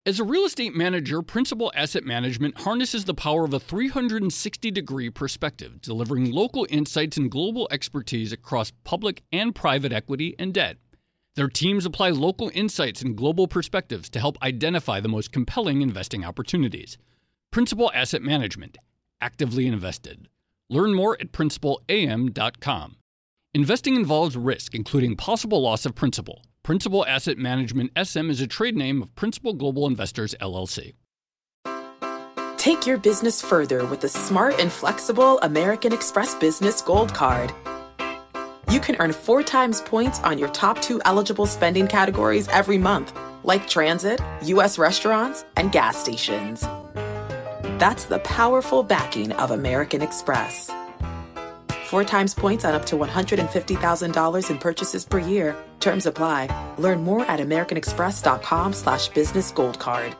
As a real estate manager, Principal Asset Management harnesses the power of a 360-degree perspective, delivering local insights and global expertise across public and private equity and debt. Their teams apply local insights and global perspectives to help identify the most compelling investing opportunities. Principal Asset Management. Actively invested. Learn more at principalam.com. Investing involves risk, including possible loss of principal. Principal Asset Management SM is a trade name of Principal Global Investors, LLC. Take your business further with the smart and flexible American Express Business Gold Card. You can earn 4 times points on your top 2 eligible spending categories every month, like transit, U.S. restaurants, and gas stations. That's the powerful backing of American Express. 4 times points on up to $150,000 in purchases per year. Terms apply. Learn more at americanexpress.com/businessgoldcard.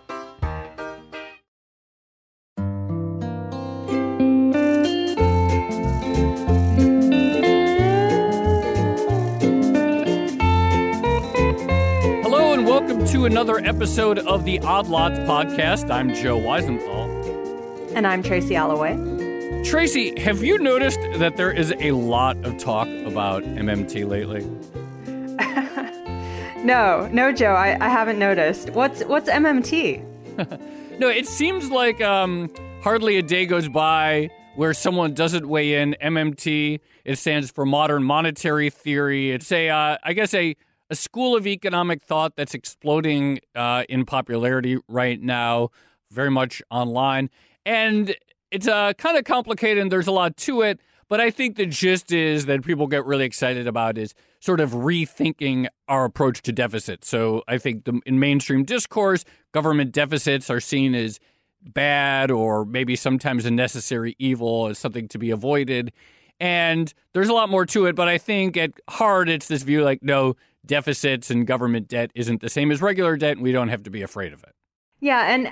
Hello and welcome to another episode of the Odd Lots podcast. I'm Joe Weisenthal. And I'm Tracy Alloway. Tracy, have you noticed that there is a lot of talk about MMT lately? No, Joe, I haven't noticed. What's MMT? No, it seems like hardly a day goes by where someone doesn't weigh in. MMT, it stands for Modern Monetary Theory. It's a school of economic thought that's exploding in popularity right now, very much online. And it's kind of complicated and there's a lot to it, but I think the gist is that people get really excited about is sort of rethinking our approach to deficits. So I think in mainstream discourse, government deficits are seen as bad or maybe sometimes a necessary evil, as something to be avoided. And there's a lot more to it, but I think at heart it's this view like, no, deficits and government debt isn't the same as regular debt and we don't have to be afraid of it. Yeah, and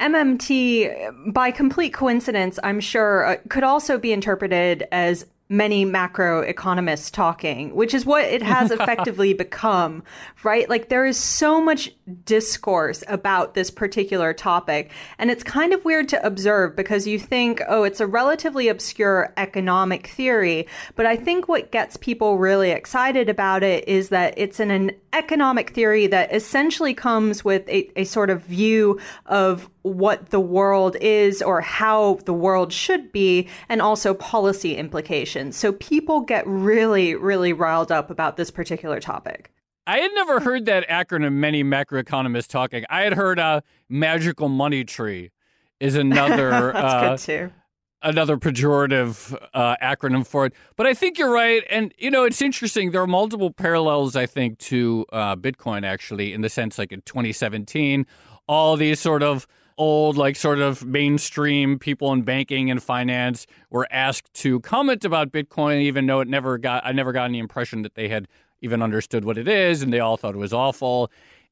MMT, by complete coincidence, I'm sure, could also be interpreted as many macroeconomists talking, which is what it has effectively become, right? Like there is so much discourse about this particular topic. And it's kind of weird to observe because you think, oh, it's a relatively obscure economic theory. But I think what gets people really excited about it is that it's an economic theory that essentially comes with a sort of view of what the world is or how the world should be, and also policy implications. So people get really, really riled up about this particular topic. I had never heard that acronym, many macroeconomists talking. I had heard magical money tree is another That's good too. Another pejorative acronym for it. But I think you're right. And, it's interesting. There are multiple parallels, I think, to Bitcoin, actually, in the sense like in 2017, all these sort of old, like sort of mainstream people in banking and finance were asked to comment about Bitcoin, even though I never got any impression that they had even understood what it is, and they all thought it was awful.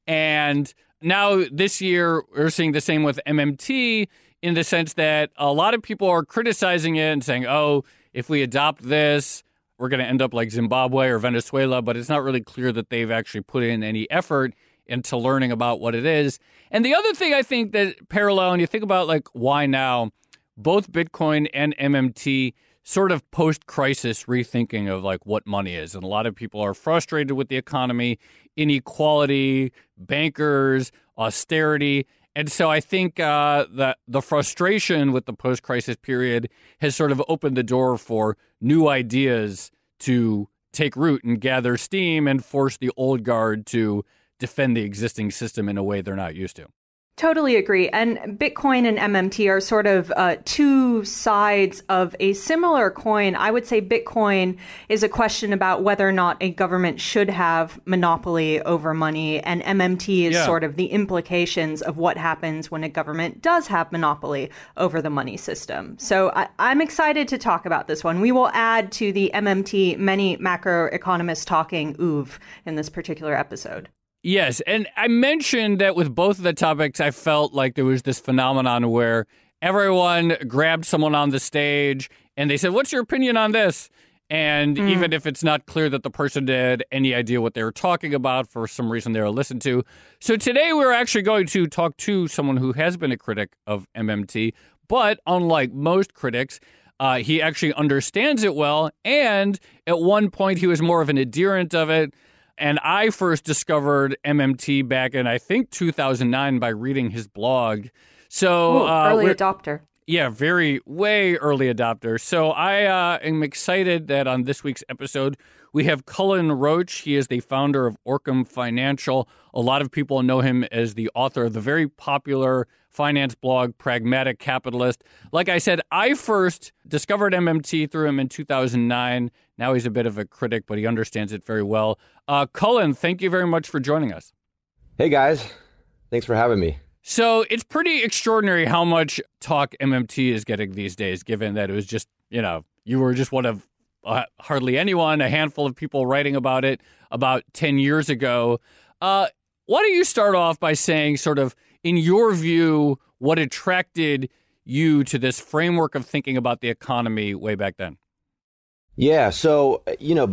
And now this year, we're seeing the same with MMT in the sense that a lot of people are criticizing it and saying, oh, if we adopt this, we're going to end up like Zimbabwe or Venezuela, but it's not really clear that they've actually put in any effort into learning about what it is. And the other thing I think that parallel, and you think about like why now, both Bitcoin and MMT sort of post-crisis rethinking of like what money is. And a lot of people are frustrated with the economy, inequality, bankers, austerity. And so I think that the frustration with the post-crisis period has sort of opened the door for new ideas to take root and gather steam and force the old guard to defend the existing system in a way they're not used to. Totally agree. And Bitcoin and MMT are sort of two sides of a similar coin. I would say Bitcoin is a question about whether or not a government should have monopoly over money. And MMT is sort of the implications of what happens when a government does have monopoly over the money system. So I'm excited to talk about this one. We will add to the MMT many macroeconomists talking oeuvre in this particular episode. Yes, and I mentioned that with both of the topics, I felt like there was this phenomenon where everyone grabbed someone on the stage and they said, what's your opinion on this? And even if it's not clear that the person had any idea what they were talking about, for some reason they were listened to. So today we're actually going to talk to someone who has been a critic of MMT, but unlike most critics, he actually understands it well. And at one point he was more of an adherent of it. And I first discovered MMT back in, I think, 2009 by reading his blog. So early adopter. Yeah, way early adopter. So I am excited that on this week's episode, we have Cullen Roach. He is the founder of Orcam Financial. A lot of people know him as the author of the very popular finance blog, Pragmatic Capitalist. Like I said, I first discovered MMT through him in 2009. Now he's a bit of a critic, but he understands it very well. Cullen, thank you very much for joining us. Hey, guys. Thanks for having me. So it's pretty extraordinary how much talk MMT is getting these days, given that it was just, you were just one of hardly anyone, a handful of people writing about it about 10 years ago. Why don't you start off by saying sort of, in your view, what attracted you to this framework of thinking about the economy way back then? Yeah. So,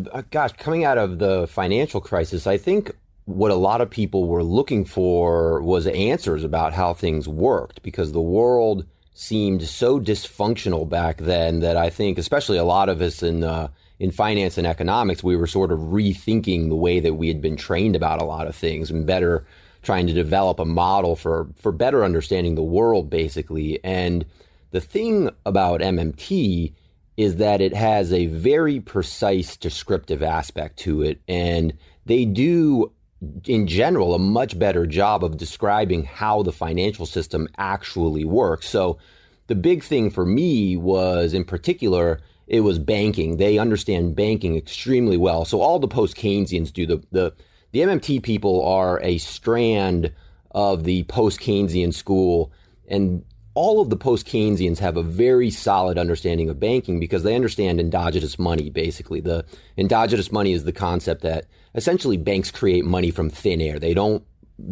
coming out of the financial crisis, I think what a lot of people were looking for was answers about how things worked, because the world seemed so dysfunctional back then that I think, especially a lot of us in finance and economics, we were sort of rethinking the way that we had been trained about a lot of things and better trying to develop a model for better understanding the world, basically. And the thing about MMT is that it has a very precise descriptive aspect to it, and they do, in general, a much better job of describing how the financial system actually works. So the big thing for me was, in particular, it was banking. They understand banking extremely well. So all the post-Keynesians do. The MMT people are a strand of the post-Keynesian school, and all of the post-Keynesians have a very solid understanding of banking because they understand endogenous money, basically. The endogenous money is the concept that essentially banks create money from thin air. They don't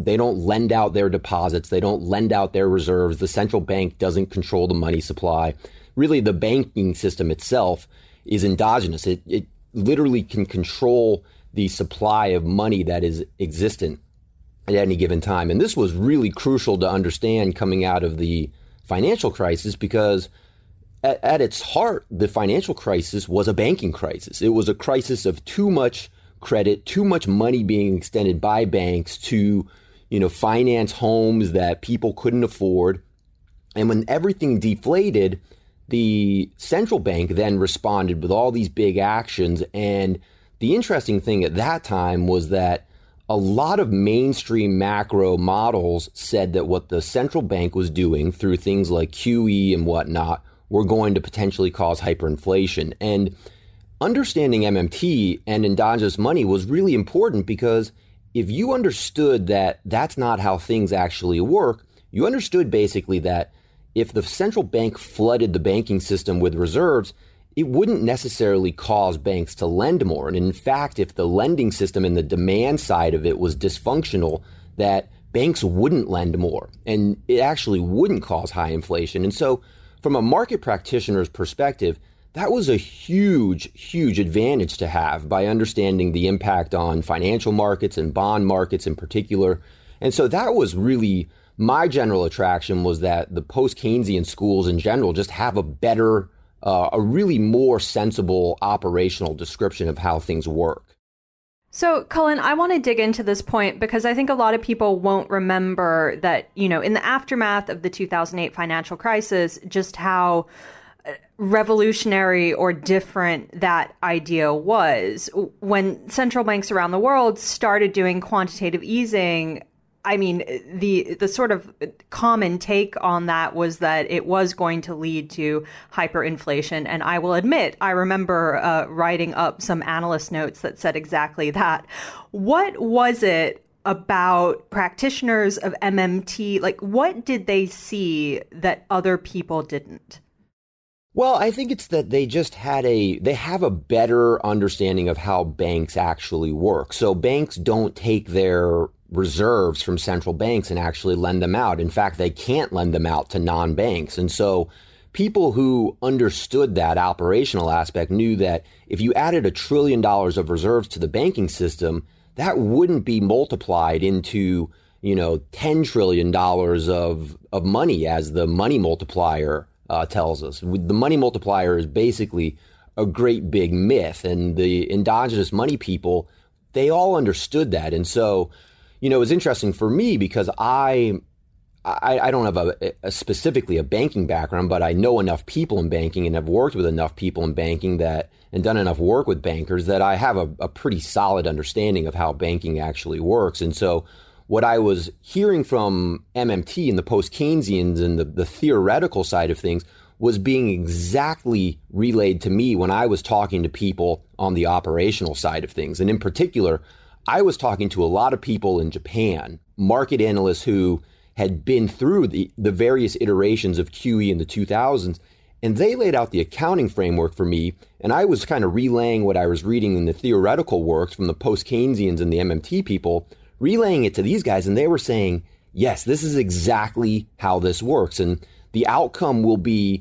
lend out their deposits. They don't lend out their reserves. The central bank doesn't control the money supply. Really, the banking system itself is endogenous. It literally can control the supply of money that is existent at any given time. And this was really crucial to understand coming out of the financial crisis, because at its heart, the financial crisis was a banking crisis. It was a crisis of too much credit, too much money being extended by banks to, finance homes that people couldn't afford. And when everything deflated, the central bank then responded with all these big actions. And the interesting thing at that time was that a lot of mainstream macro models said that what the central bank was doing through things like QE and whatnot were going to potentially cause hyperinflation. And understanding MMT and endogenous money was really important, because if you understood that that's not how things actually work, you understood basically that if the central bank flooded the banking system with reserves, it wouldn't necessarily cause banks to lend more. And in fact, if the lending system and the demand side of it was dysfunctional, that banks wouldn't lend more, and it actually wouldn't cause high inflation. And so from a market practitioner's perspective, that was a huge, huge advantage to have by understanding the impact on financial markets and bond markets in particular. And so that was really my general attraction, was that the post-Keynesian schools in general just have a better, a really more sensible operational description of how things work. So, Cullen, I want to dig into this point because I think a lot of people won't remember that, in the aftermath of the 2008 financial crisis, just how revolutionary or different that idea was. When central banks around the world started doing quantitative easing, I mean, the sort of common take on that was that it was going to lead to hyperinflation. And I will admit, I remember writing up some analyst notes that said exactly that. What was it about practitioners of MMT? Like, what did they see that other people didn't? Well, I think it's that they just they have a better understanding of how banks actually work. So banks don't take their reserves from central banks and actually lend them out. In fact, they can't lend them out to non-banks. And so people who understood that operational aspect knew that if you added $1 trillion of reserves to the banking system, that wouldn't be multiplied into, $10 trillion of money, as the money multiplier tells us. The money multiplier is basically a great big myth, and the endogenous money people, they all understood that. And so, it was interesting for me because I don't have specifically a banking background, but I know enough people in banking and have worked with enough people in banking and done enough work with bankers that I have a pretty solid understanding of how banking actually works. And so what I was hearing from MMT and the post-Keynesians and the theoretical side of things was being exactly relayed to me when I was talking to people on the operational side of things. And in particular, I was talking to a lot of people in Japan, market analysts who had been through the various iterations of QE in the 2000s, and they laid out the accounting framework for me, and I was kind of relaying what I was reading in the theoretical works from the post-Keynesians and the MMT people, relaying it to these guys, and they were saying, yes, this is exactly how this works, and the outcome will be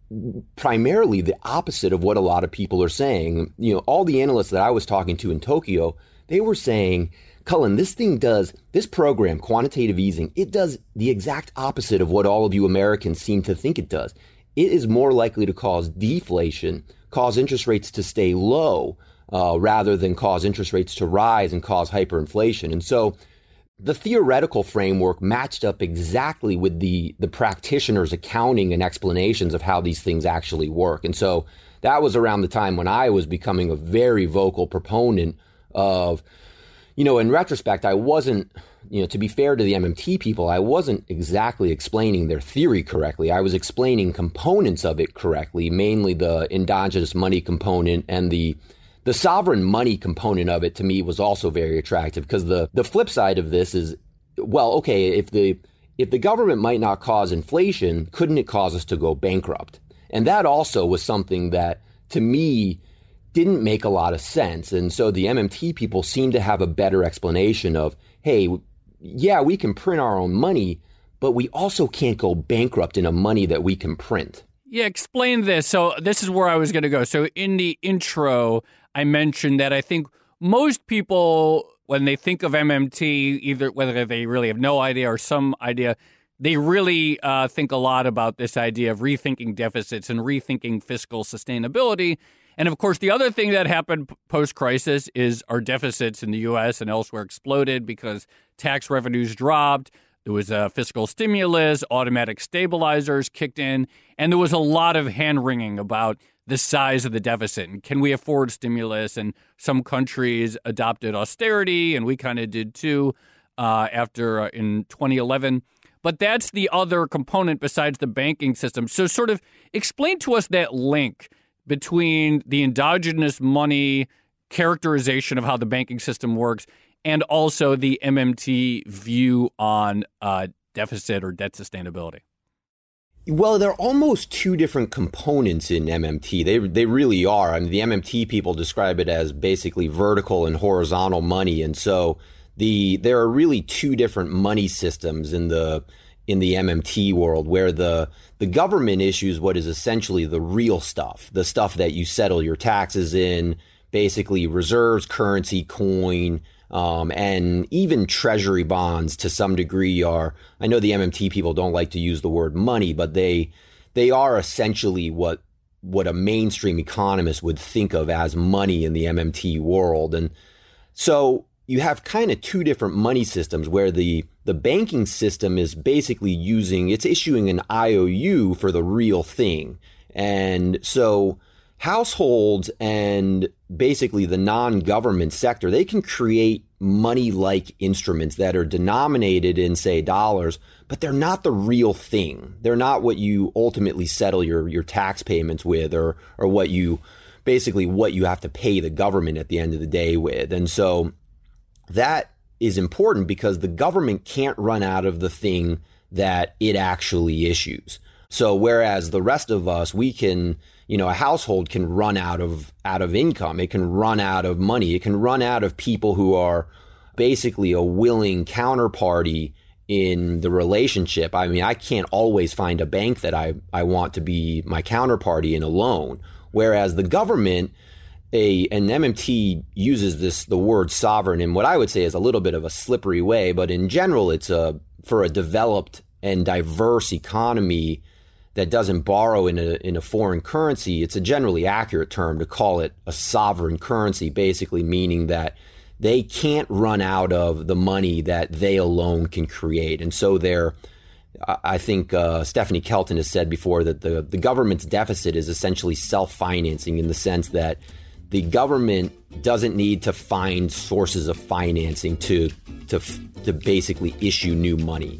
primarily the opposite of what a lot of people are saying. All the analysts that I was talking to in Tokyo, they were saying, Cullen, this program, quantitative easing, it does the exact opposite of what all of you Americans seem to think it does. It is more likely to cause deflation, cause interest rates to stay low, rather than cause interest rates to rise and cause hyperinflation. And so the theoretical framework matched up exactly with the practitioners' accounting and explanations of how these things actually work. And so that was around the time when I was becoming a very vocal proponent of, in retrospect, I wasn't, to be fair to the MMT people, I wasn't exactly explaining their theory correctly. I was explaining components of it correctly, mainly the endogenous money component, and the sovereign money component of it to me was also very attractive, because the flip side of this is, well, okay, if the government might not cause inflation, couldn't it cause us to go bankrupt? And that also was something that, to me, didn't make a lot of sense. And so the MMT people seem to have a better explanation of, hey, yeah, we can print our own money, but we also can't go bankrupt in a money that we can print. Yeah, explain this. So this is where I was going to go. So in the intro, I mentioned that I think most people, when they think of MMT, either whether they really have no idea or some idea, they really think a lot about this idea of rethinking deficits and rethinking fiscal sustainability. And of course, the other thing that happened post-crisis is our deficits in the U.S. and elsewhere exploded because tax revenues dropped. There was a fiscal stimulus, automatic stabilizers kicked in, and there was a lot of hand-wringing about the size of the deficit. And can we afford stimulus? And some countries adopted austerity, and we kind of did too after in 2011. But that's the other component besides the banking system. So sort of explain to us that link between the endogenous money characterization of how the banking system works and also the MMT view on deficit or debt sustainability. Well, they're almost two different components in MMT. They really are. I mean, the MMT people describe it as basically vertical and horizontal money. And so there are really two different money systems in the MMT world, where the government issues what is essentially the real stuff, the stuff that you settle your taxes in, basically reserves, currency, coin, and even treasury bonds to some degree are, I know the MMT people don't like to use the word money, but they are essentially what a mainstream economist would think of as money in the MMT world. And so you have kind of two different money systems, where the banking system is basically it's issuing an IOU for the real thing. And so households and basically the non-government sector, they can create money-like instruments that are denominated in, say, dollars, but they're not the real thing. They're not what you ultimately settle your tax payments with, or what you have to pay the government at the end of the day with. And so that is important because the government can't run out of the thing that it actually issues. So whereas the rest of us, we can, a household can run out of income, it can run out of money, it can run out of people who are basically a willing counterparty in the relationship. I mean, I can't always find a bank that I want to be my counterparty in a loan. Whereas the government, an MMT uses the word sovereign in what I would say is a little bit of a slippery way, but in general, it's for a developed and diverse economy that doesn't borrow in a foreign currency. It's a generally accurate term to call it a sovereign currency, basically meaning that they can't run out of the money that they alone can create. And so I think Stephanie Kelton has said before that the government's deficit is essentially self-financing, in the sense that the government doesn't need to find sources of financing to basically issue new money.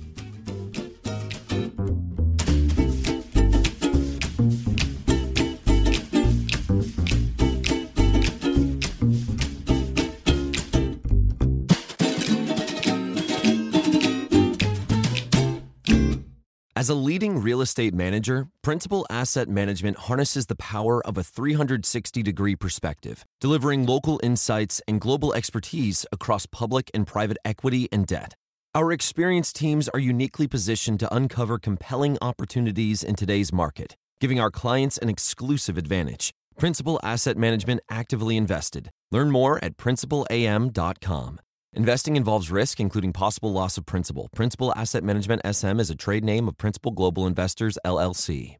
As a leading real estate manager, Principal Asset Management harnesses the power of a 360-degree perspective, delivering local insights and global expertise across public and private equity and debt. Our experienced teams are uniquely positioned to uncover compelling opportunities in today's market, giving our clients an exclusive advantage. Principal Asset Management actively invested. Learn more at principalam.com. Investing involves risk, including possible loss of principal. Principal Asset Management SM is a trade name of Principal Global Investors, LLC.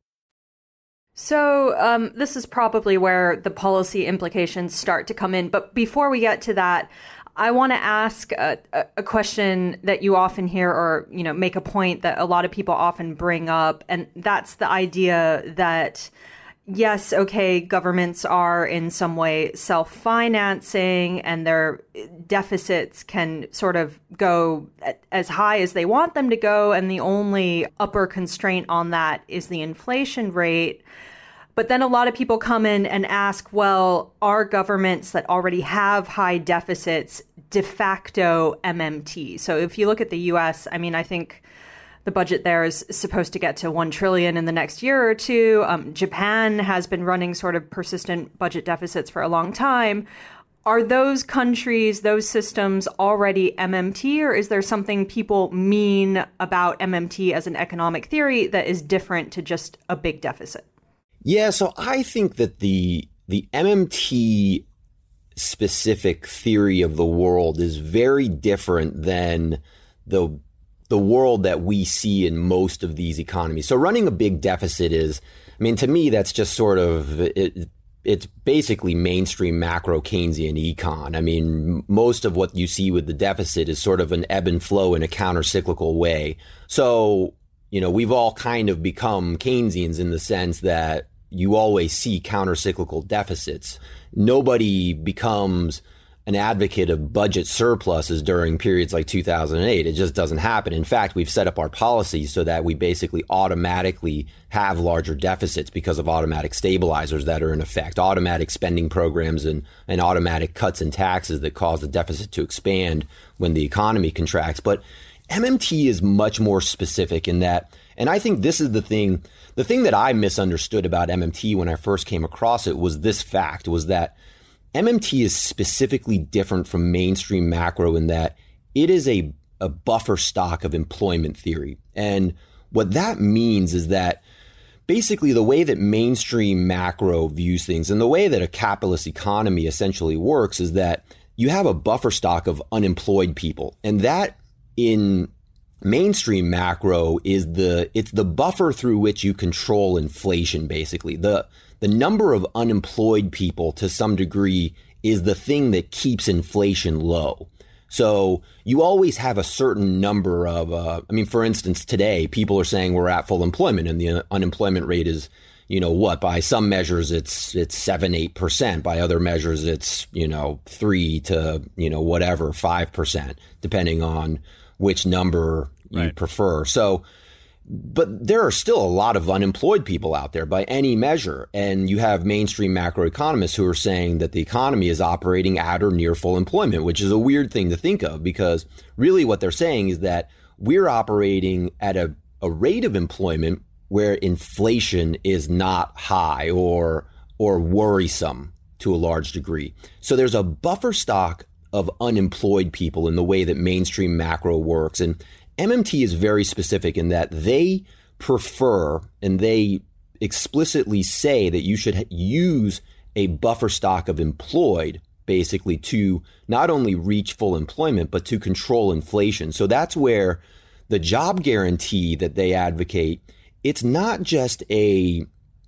So this is probably where the policy implications start to come in. But before we get to that, I want to ask a question that you often hear, or make a point that a lot of people often bring up, and that's the idea that yes, okay, governments are in some way self-financing and their deficits can sort of go as high as they want them to go. And the only upper constraint on that is the inflation rate. But then a lot of people come in and ask, well, are governments that already have high deficits de facto MMT? So if you look at the US, I mean, I think the budget there is supposed to get to $1 trillion in the next year or two. Japan has been running sort of persistent budget deficits for a long time. Are those countries, those systems already MMT, or is there something people mean about MMT as an economic theory that is different to just a big deficit? Yeah, so I think that the MMT specific theory of the world is very different than the world that we see in most of these economies. So running a big deficit is, I mean, to me, that's just sort of, it's basically mainstream macro Keynesian econ. I mean, most of what you see with the deficit is sort of an ebb and flow in a counter-cyclical way. So, we've all kind of become Keynesians in the sense that you always see counter-cyclical deficits. Nobody becomes an advocate of budget surpluses during periods like 2008. It just doesn't happen. In fact, we've set up our policies so that we basically automatically have larger deficits because of automatic stabilizers that are in effect, automatic spending programs and automatic cuts in taxes that cause the deficit to expand when the economy contracts. But MMT is much more specific in that, and I think this is the thing that I misunderstood about MMT when I first came across it was this fact, was that MMT is specifically different from mainstream macro in that it is a buffer stock of employment theory. And what that means is that basically the way that mainstream macro views things and the way that a capitalist economy essentially works is that you have a buffer stock of unemployed people. And that in mainstream macro is it's the buffer through which you control inflation, basically. The number of unemployed people to some degree is the thing that keeps inflation low. So you always have a certain number of, for instance, today people are saying we're at full employment and the unemployment rate is, by some measures it's 7-8%. By other measures it's, 3 to, 5%, depending on which number you prefer. So, but there are still a lot of unemployed people out there by any measure. And you have mainstream macroeconomists who are saying that the economy is operating at or near full employment, which is a weird thing to think of because really what they're saying is that we're operating at a rate of employment where inflation is not high or worrisome to a large degree. So there's a buffer stock of unemployed people in the way that mainstream macro works. And MMT is very specific in that they prefer and they explicitly say that you should use a buffer stock of employed basically to not only reach full employment, but to control inflation. So that's where the job guarantee that they advocate, it's not just a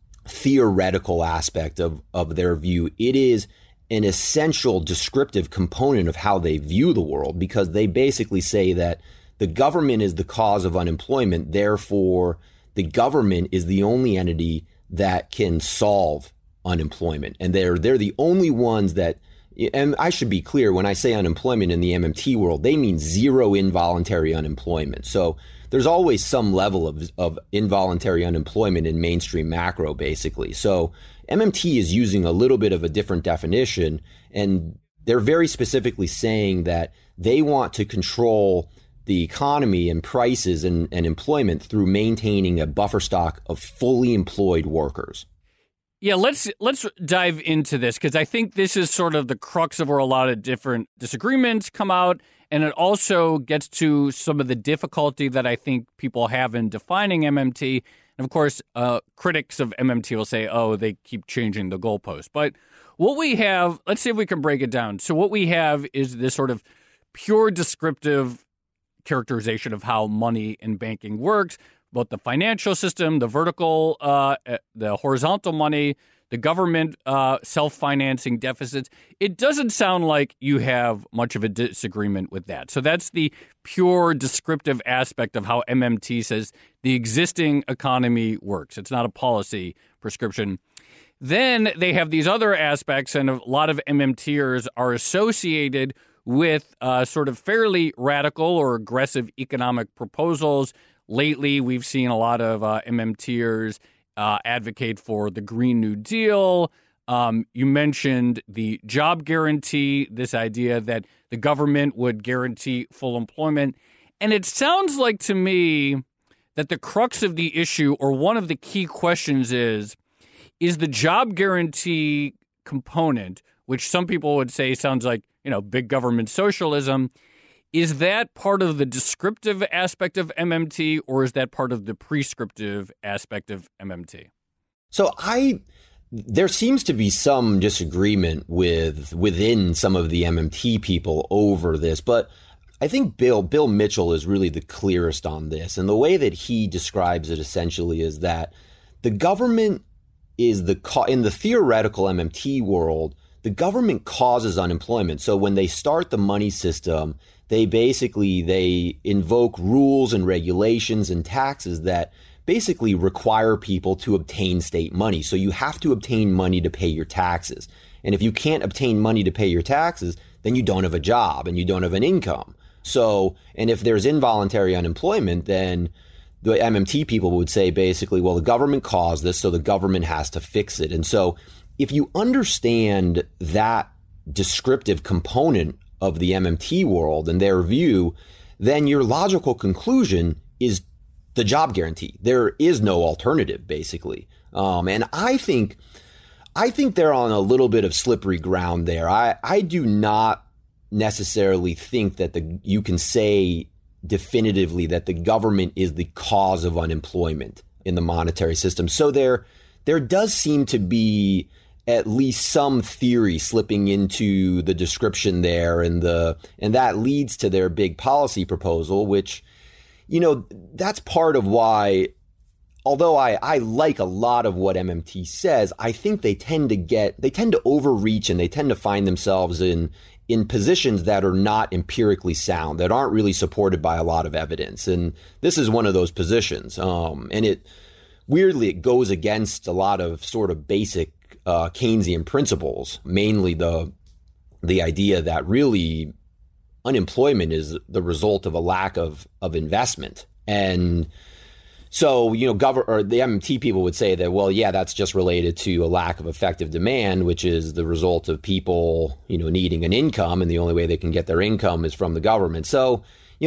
theoretical aspect of their view. It is an essential descriptive component of how they view the world, because they basically say that the government is the cause of unemployment. Therefore, the government is the only entity that can solve unemployment. And they're the only ones that, and I should be clear, when I say unemployment in the MMT world, they mean zero involuntary unemployment. So there's always some level of involuntary unemployment in mainstream macro, basically. So MMT is using a little bit of a different definition, and they're very specifically saying that they want to control the economy and prices and employment through maintaining a buffer stock of fully employed workers. Yeah, let's dive into this, because I think this is sort of the crux of where a lot of different disagreements come out, and it also gets to some of the difficulty that I think people have in defining MMT. And of course, critics of MMT will say, oh, they keep changing the goalpost. But what we have, let's see if we can break it down. So what we have is this sort of pure descriptive characterization of how money and banking works, both the financial system, the vertical, the horizontal money, the government self-financing deficits. It doesn't sound like you have much of a disagreement with that. So that's the pure descriptive aspect of how MMT says the existing economy works. It's not a policy prescription. Then they have these other aspects, and a lot of MMTers are associated with sort of fairly radical or aggressive economic proposals. Lately, we've seen a lot of MMTers advocate for the Green New Deal. You mentioned the job guarantee, this idea that the government would guarantee full employment. And it sounds like to me that the crux of the issue, or one of the key questions is the job guarantee component, which some people would say sounds like, big government socialism. Is that part of the descriptive aspect of MMT, or is that part of the prescriptive aspect of MMT? So there seems to be some disagreement within some of the MMT people over this, but I think Bill Mitchell is really the clearest on this. And the way that he describes it essentially is that the government is in the theoretical MMT world, the government causes unemployment. So when they start the money system, they invoke rules and regulations and taxes that basically require people to obtain state money. So you have to obtain money to pay your taxes. And if you can't obtain money to pay your taxes, then you don't have a job and you don't have an income. So, and if there's involuntary unemployment, then the MMT people would say basically, well, the government caused this, so the government has to fix it. And so if you understand that descriptive component of the MMT world and their view, then your logical conclusion is the job guarantee. There is no alternative, basically. And I think they're on a little bit of slippery ground there. I do not necessarily think that you can say definitively that the government is the cause of unemployment in the monetary system. So there does seem to be at least some theory slipping into the description there, and that leads to their big policy proposal, which, that's part of why, although I like a lot of what MMT says, I think they tend to overreach, and they tend to find themselves in positions that are not empirically sound, that aren't really supported by a lot of evidence. And this is one of those positions. And it goes against a lot of sort of basic Keynesian principles, mainly the idea that really unemployment is the result of a lack of investment. And so, the MMT people would say that, well, yeah, that's just related to a lack of effective demand, which is the result of people, needing an income, and the only way they can get their income is from the government. So, the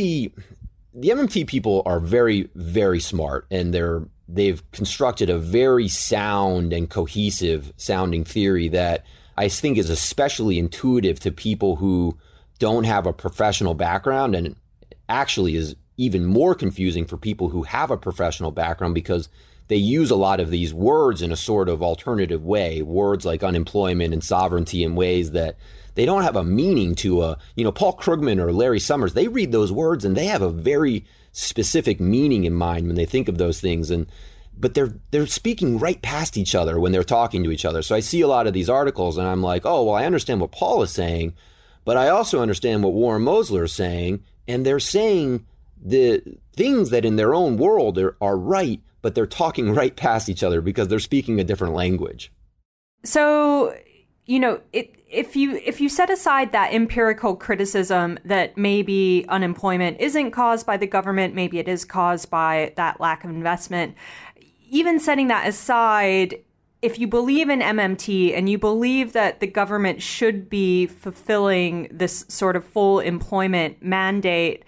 MMT people are very, very smart, and they've constructed a very sound and cohesive sounding theory that I think is especially intuitive to people who don't have a professional background. And actually is even more confusing for people who have a professional background because they use a lot of these words in a sort of alternative way, words like unemployment and sovereignty in ways that they don't have a meaning to Paul Krugman or Larry Summers. They read those words and they have a very specific meaning in mind when they think of those things. But they're speaking right past each other when they're talking to each other. So I see a lot of these articles and I'm like, oh, well, I understand what Paul is saying, but I also understand what Warren Mosler is saying. And they're saying the things that in their own world are right, but they're talking right past each other because they're speaking a different language. So, if you set aside that empirical criticism that maybe unemployment isn't caused by the government, maybe it is caused by that lack of investment, even setting that aside, if you believe in MMT and you believe that the government should be fulfilling this sort of full employment mandate,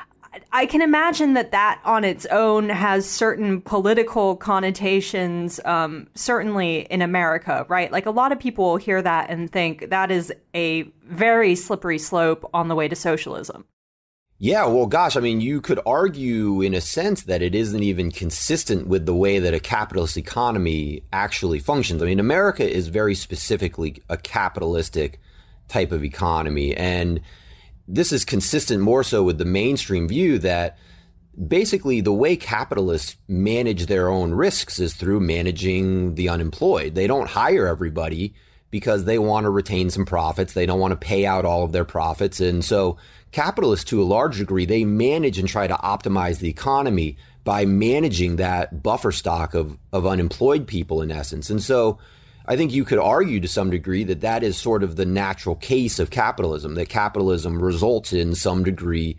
I can imagine that on its own has certain political connotations, certainly in America, right? Like a lot of people will hear that and think that is a very slippery slope on the way to socialism. Yeah, well, gosh, I mean, you could argue in a sense that it isn't even consistent with the way that a capitalist economy actually functions. I mean, America is very specifically a capitalistic type of economy, and this is consistent more so with the mainstream view that basically the way capitalists manage their own risks is through managing the unemployed. They don't hire everybody because they want to retain some profits. They don't want to pay out all of their profits. And so capitalists, to a large degree, they manage and try to optimize the economy by managing that buffer stock of unemployed people, in essence. And so I think you could argue to some degree that that is sort of the natural case of capitalism, that capitalism results in some degree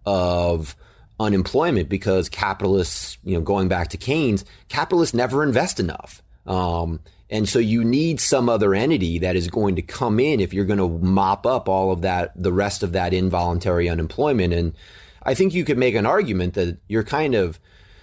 of unemployment because capitalists, going back to Keynes, capitalists never invest enough. And so you need some other entity that is going to come in if you're going to mop up all of that, the rest of that involuntary unemployment. And I think you could make an argument that you're kind of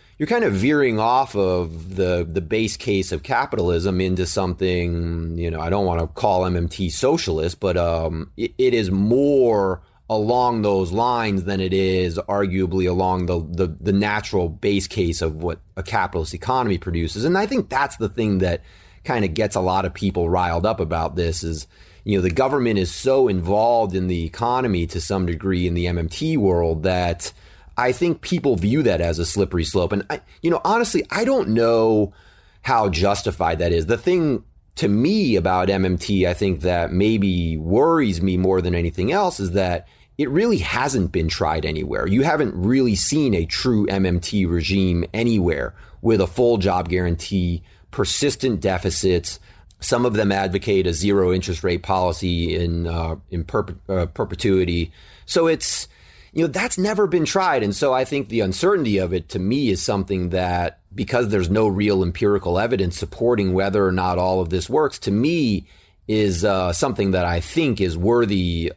veering off of the base case of capitalism into something, I don't want to call MMT socialist, but it is more along those lines than it is arguably along the natural base case of what a capitalist economy produces. And I think that's the thing that kind of gets a lot of people riled up about this is, the government is so involved in the economy to some degree in the MMT world that I think people view that as a slippery slope. And, honestly, I don't know how justified that is. The thing to me about MMT, I think that maybe worries me more than anything else is that it really hasn't been tried anywhere. You haven't really seen a true MMT regime anywhere with a full job guarantee, persistent deficits. Some of them advocate a zero interest rate policy in perpetuity. So it's, that's never been tried. And so I think the uncertainty of it to me is something that, because there's no real empirical evidence supporting whether or not all of this works, to me is something that I think is worthy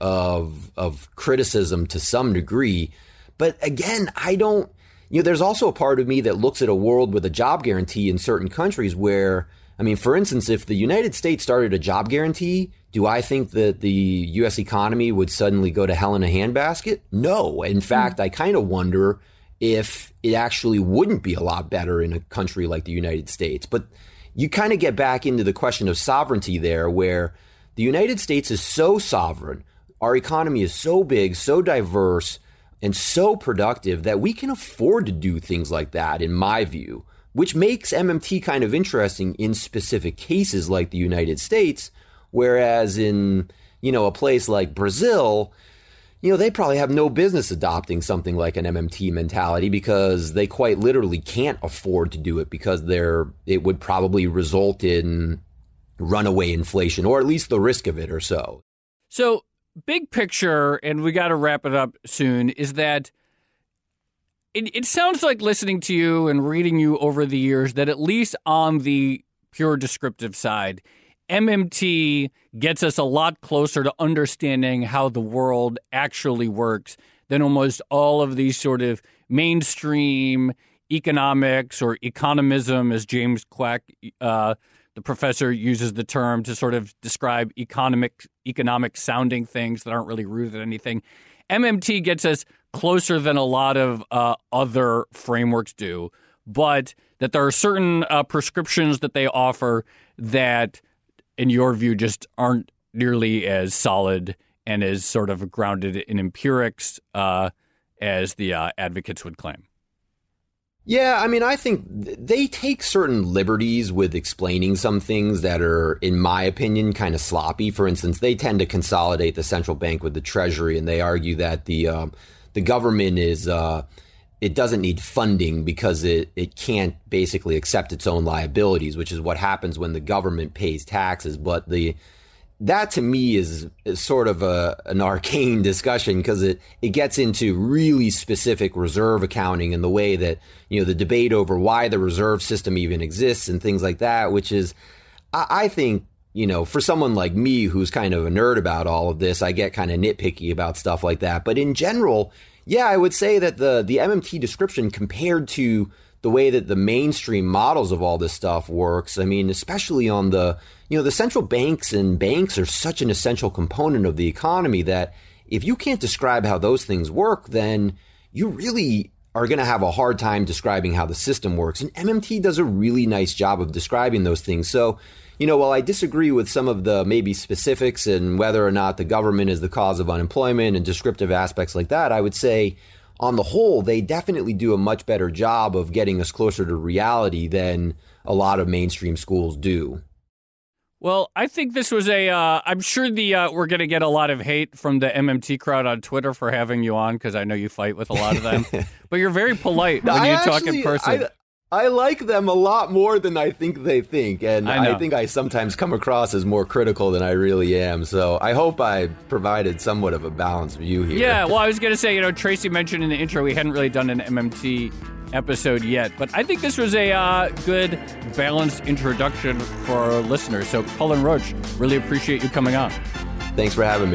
of criticism to some degree. But again, I don't, there's also a part of me that looks at a world with a job guarantee in certain countries where, for instance, if the United States started a job guarantee, do I think that the U.S. economy would suddenly go to hell in a handbasket? No. In fact, I kind of wonder if it actually wouldn't be a lot better in a country like the United States. But you kind of get back into the question of sovereignty there, where the United States is so sovereign, our economy is so big, so diverse, and so productive that we can afford to do things like that, in my view, which makes MMT kind of interesting in specific cases like the United States, whereas in, a place like Brazil, they probably have no business adopting something like an MMT mentality because they quite literally can't afford to do it because it would probably result in runaway inflation, or at least the risk of it or so. So big picture, and we got to wrap it up soon, is that it sounds like, listening to you and reading you over the years, that at least on the pure descriptive side, MMT gets us a lot closer to understanding how the world actually works than almost all of these sort of mainstream economics or economism, as James Quack, the professor, uses the term to sort of describe economic sounding things that aren't really rooted in anything. MMT gets us closer than a lot of other frameworks do, but that there are certain prescriptions that they offer that, in your view, just aren't nearly as solid and as sort of grounded in empirics as the advocates would claim. Yeah, I mean, I think they take certain liberties with explaining some things that are, in my opinion, kind of sloppy. For instance, they tend to consolidate the central bank with the Treasury, and they argue that the government is it doesn't need funding because it can't basically accept its own liabilities, which is what happens when the government pays taxes. But that to me is sort of an arcane discussion because it gets into really specific reserve accounting and the way that, the debate over why the reserve system even exists and things like that, which is, I think, for someone like me who's kind of a nerd about all of this, I get kind of nitpicky about stuff like that. But in general, yeah, I would say that the MMT description compared to the way that the mainstream models of all this stuff works, I mean, especially on the central banks and banks are such an essential component of the economy that if you can't describe how those things work, then you really are going to have a hard time describing how the system works. And MMT does a really nice job of describing those things. So, while I disagree with some of the maybe specifics and whether or not the government is the cause of unemployment and descriptive aspects like that, I would say on the whole, they definitely do a much better job of getting us closer to reality than a lot of mainstream schools do. Well, I think this was I'm sure we're going to get a lot of hate from the MMT crowd on Twitter for having you on, because I know you fight with a lot of them. But you're very polite when you talk in person. I like them a lot more than I think they think. And I think I sometimes come across as more critical than I really am. So I hope I provided somewhat of a balanced view here. Yeah, well, I was going to say, Tracy mentioned in the intro we hadn't really done an MMT episode yet, but I think this was a good, balanced introduction for our listeners. So, Cullen Roche, really appreciate you coming on. Thanks for having me.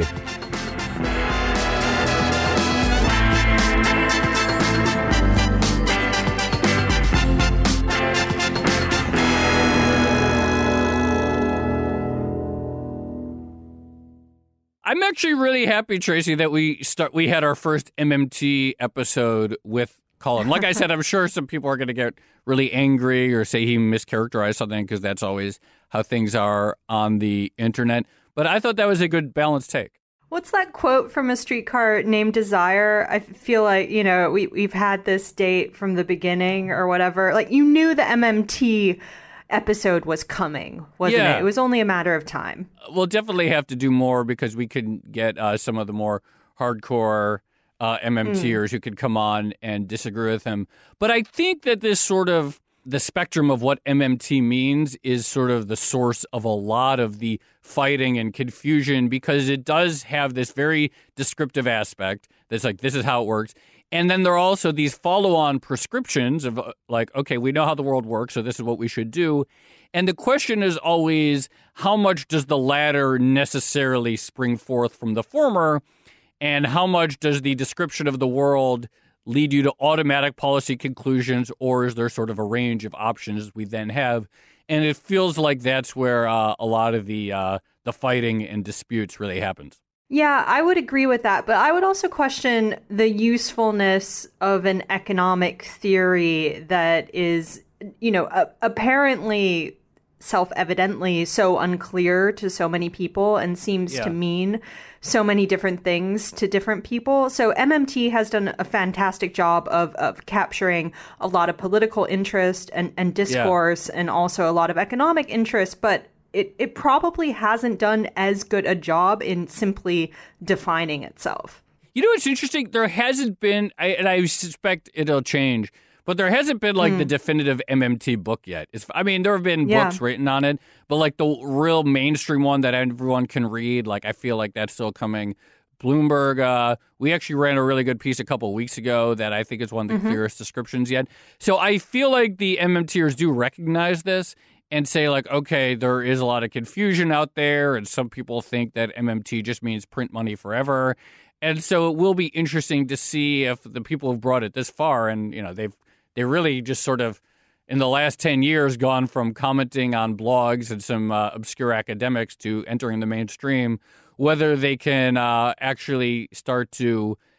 I'm actually really happy, Tracy, that we had our first MMT episode with Cullen. Like I said, I'm sure some people are going to get really angry or say he mischaracterized something, because that's always how things are on the internet. But I thought that was a good balanced take. What's that quote from A Streetcar Named Desire? I feel like, we've had this date from the beginning or whatever. Like, you knew the MMT episode was coming, wasn't it? It was only a matter of time. We'll definitely have to do more, because we can get some of the more hardcore MMTers who could come on and disagree with him. But I think that this sort of the spectrum of what MMT means is sort of the source of a lot of the fighting and confusion, because it does have this very descriptive aspect that's like, this is how it works. And then there are also these follow-on prescriptions of like, okay, we know how the world works, so this is what we should do. And the question is always, how much does the latter necessarily spring forth from the former? And how much does the description of the world lead you to automatic policy conclusions, or is there sort of a range of options we then have? And it feels like that's where a lot of the fighting and disputes really happens. Yeah, I would agree with that. But I would also question the usefulness of an economic theory that is, apparently self-evidently so unclear to so many people and seems to mean so many different things to different people. So MMT has done a fantastic job of capturing a lot of political interest and discourse and also a lot of economic interest, but it probably hasn't done as good a job in simply defining itself. It's interesting. There hasn't been, and I suspect it'll change, but there hasn't been like the definitive MMT book yet. There have been books written on it, but like the real mainstream one that everyone can read, like I feel like that's still coming. Bloomberg, we actually ran a really good piece a couple of weeks ago that I think is one of the clearest descriptions yet. So I feel like the MMTers do recognize this and say like, okay, there is a lot of confusion out there, and some people think that MMT just means print money forever. And so it will be interesting to see if the people who've brought it this far, and they really just sort of in the last 10 years gone from commenting on blogs and some obscure academics to entering the mainstream, whether they can actually start to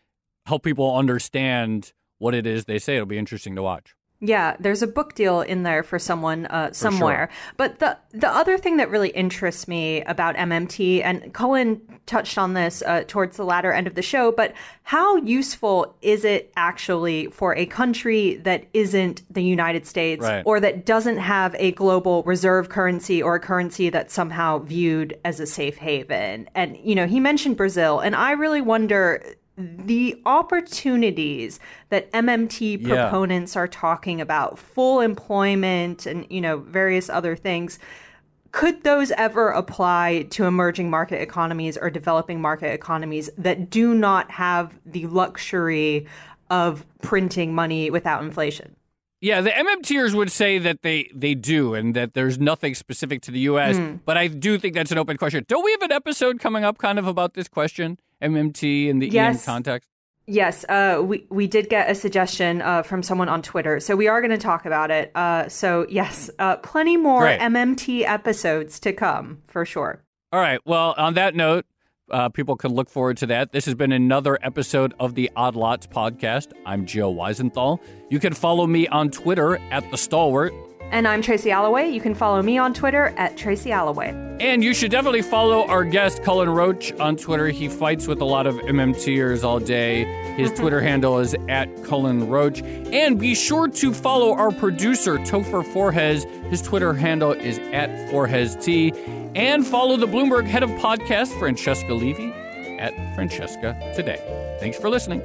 help people understand what it is they say. It'll be interesting to watch. Yeah, there's a book deal in there for someone somewhere. Sure. But the other thing that really interests me about MMT, and Cullen touched on this towards the latter end of the show, but how useful is it actually for a country that isn't the United States, right, or that doesn't have a global reserve currency or a currency that's somehow viewed as a safe haven? And, he mentioned Brazil, and I really wonder the opportunities that MMT proponents are talking about, full employment and, various other things, could those ever apply to emerging market economies or developing market economies that do not have the luxury of printing money without inflation? Yeah, the MMTers would say that they do, and that there's nothing specific to the U.S., but I do think that's an open question. Don't we have an episode coming up kind of about this question, MMT in the EM context? Yes, we did get a suggestion from someone on Twitter, so we are going to talk about it. So yes, plenty more Great. MMT episodes to come, for sure. All right, well, on that note, people can look forward to that. This has been another episode of the Odd Lots podcast. I'm Joe Weisenthal. You can follow me on Twitter at The Stalwart. And I'm Tracy Alloway. You can follow me on Twitter at Tracy Alloway. And you should definitely follow our guest, Cullen Roach, on Twitter. He fights with a lot of MMTers all day. His Twitter handle is at Cullen Roach. And be sure to follow our producer, Topher Forhez. His Twitter handle is at ForhezT. And follow the Bloomberg head of podcast, Francesca Levy, at Francesca Today. Thanks for listening.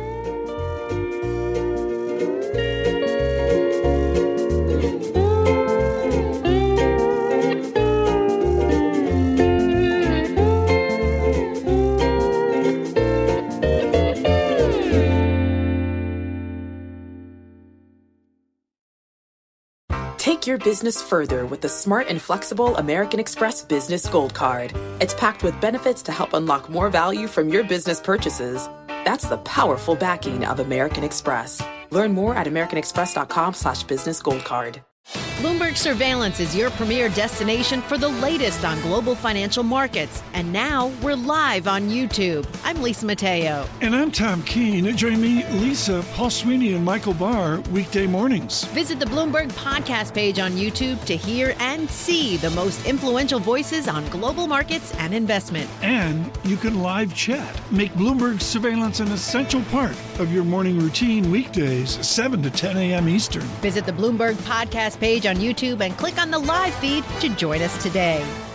Take your business further with the smart and flexible American Express Business Gold Card. It's packed with benefits to help unlock more value from your business purchases. That's the powerful backing of American Express. Learn more at americanexpress.com/businessgoldcard. Bloomberg Surveillance is your premier destination for the latest on global financial markets. And now we're live on YouTube. I'm Lisa Mateo. And I'm Tom Keene. Join me, Lisa, Paul Sweeney, and Michael Barr weekday mornings. Visit the Bloomberg podcast page on YouTube to hear and see the most influential voices on global markets and investment. And you can live chat. Make Bloomberg Surveillance an essential part of your morning routine weekdays, 7 to 10 a.m. Eastern. Visit the Bloomberg podcast page on YouTube and click on the live feed to join us today.